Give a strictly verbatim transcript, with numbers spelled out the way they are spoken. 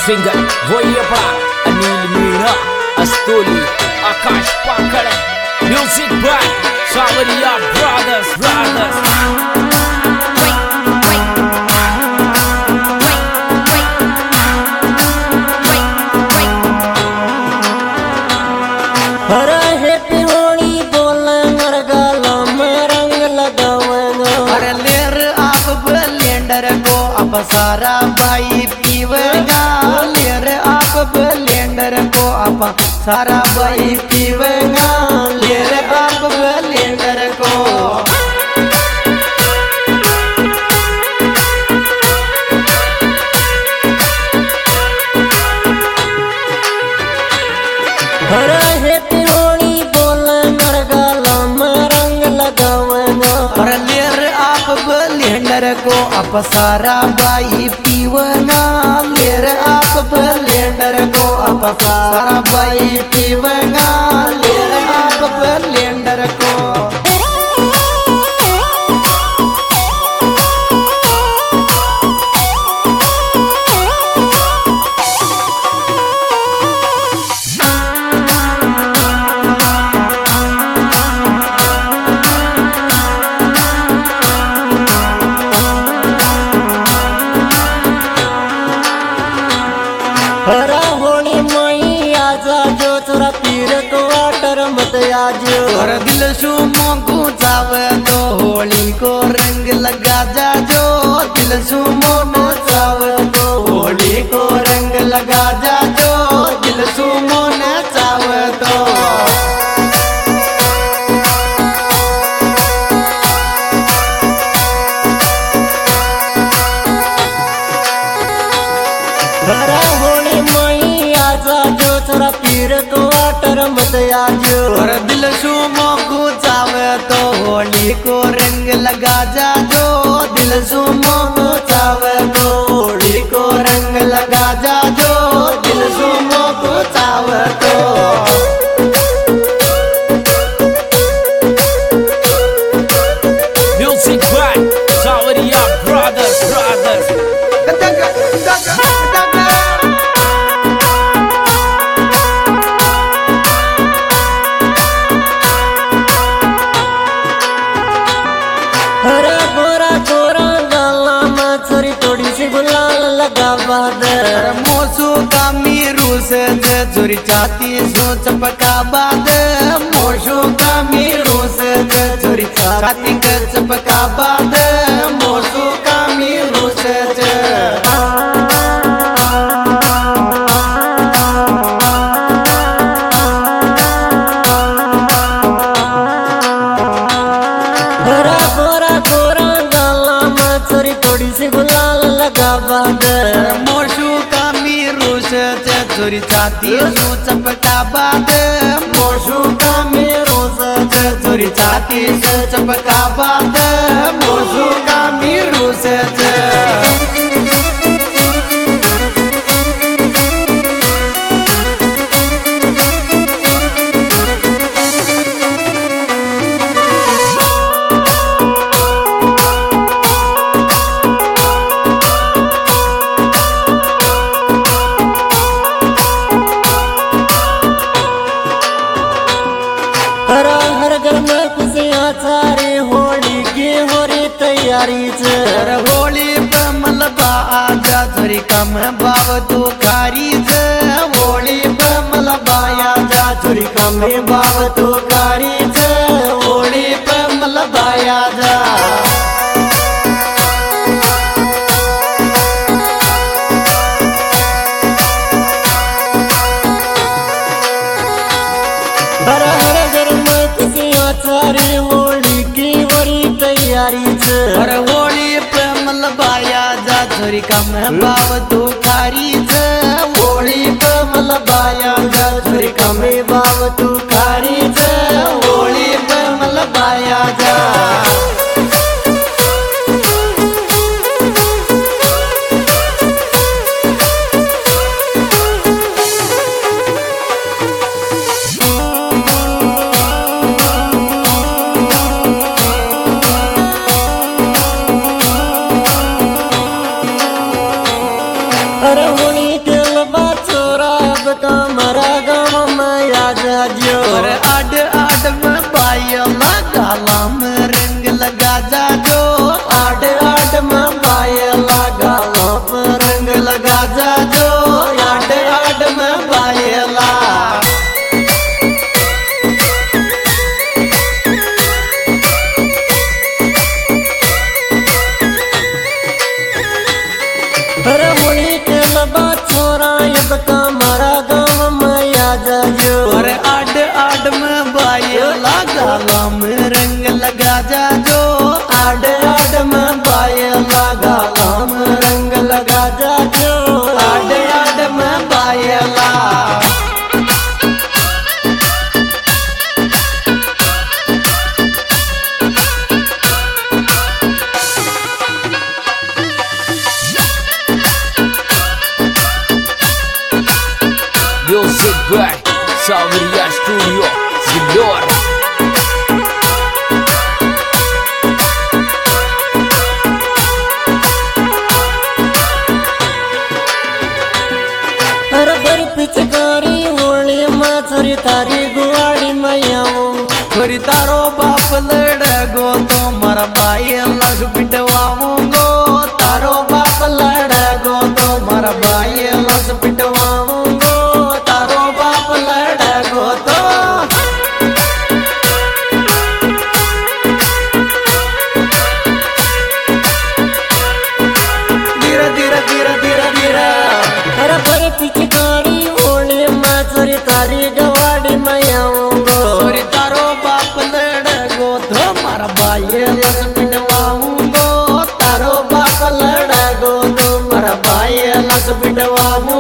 Singer वही अपना Anil Meena, Astoli, Akash Pakad, music by Sawariya brothers brothers. अब सारा भाई पीवेगा लेर आप ब्लेंडर को, अब सारा भाई पीवेगा लेर आप ब्लेंडर को। हरे पिरोनी बोल मरगाला में रंग लगावेगा और लेर आप ब्लेंडर को, अब सारा भाई पीवना लेर आप ब्लेंडर को, अब सारा भाई पीवना लेर आप ब्लेंडर को। हरा होली मई आजा जो तोरा पीर तो वाटर मत आजो, और दिल सु मोगू जावे तो होली को रंग लगा जा जो, दिल सु मोगू जावे तो होली को रंग लगा जा जो, दिल सु मोने जावे तो। हरा होली मई आजा जो तोरा पीर तो वाटर मत आजो, और दिल सु मोगू जावे तो होली को रंग लगा जा जो, दिल सु मोगू जावे तो होली को रंग लगा जा जो, दिल सु मोगू जावे तो। Music by Sawariya brothers brothers. हरा गोरा गोरा गाला में छोरी थोड़ी सी गुलाल लगा बहादुर, मोसू का मीरू से जोरी चाती सो चपका बाद, मोसू का मीरू से जोरी चाती के चपका बाद, मोसू का मीरू से हरा गोरा गोरा गाला में छोरी थोड़ी सी गुलाल लगा बहादुर, मोसू का मीरू से जोरी चाती सो चपका बाद, मोसू का मीरू से जोरी चाती से चपका बाद, मोसू का मीरू से। हरा हर घर में खुशियाँ सारी होली की हो रही तैयारी से, हर होली पे मलबा आजा थोड़ी कम भाव तू कारी से, होली पे मलबा आजा थोड़ी कम भाव तू कारी से, होली पे मलबा आजा। हर हर घर में खुशियाँ सारी होली की हो रही तैयारी से, हर होली पे मलबा आजा थोड़ी कम भाव तू कारी से, होली पे मलबा आजा थोड़ी कम भाव तू कारी से, होली पे मलबा आजा। हर होली के अब तो मारा गाँव में आ जाजो। और आड आड में बायला गाला में रंग लगा जाजो। आड आड में बायला गाला में रंग लगा जाजो। आड आड में बायला अरे मुड़ी के लबा छोरा अब तो मारा गाँव में आ जाजो। और आड आड में बायला गाला में रंग लगा जाजो। आड आड में बायला गाला में रंग लगा जाजो। आड आड में बायला Music by Sawaria Studio Sidor. अरे बर पिचकारी होली में छोरी तारी गुआड़ी में आऊं। छोरी तारो बाप लड़गो तो मर बायला पिटवाऊंगो। तारो बाप लड़गो तो मर बायला पिटवाऊंगो। तारो बाप लड़गो तो धीरे धीरे धीरे धीरे धीरे अरे बर पिचकारी होली में छोरी तारी गुआड़ी में आऊंगो। छोरी तारो बाप लड़गो तो मर बायला पिटवाऊंगो। तारो बाप लड़गो तो मर बायला पिटवाऊंगो।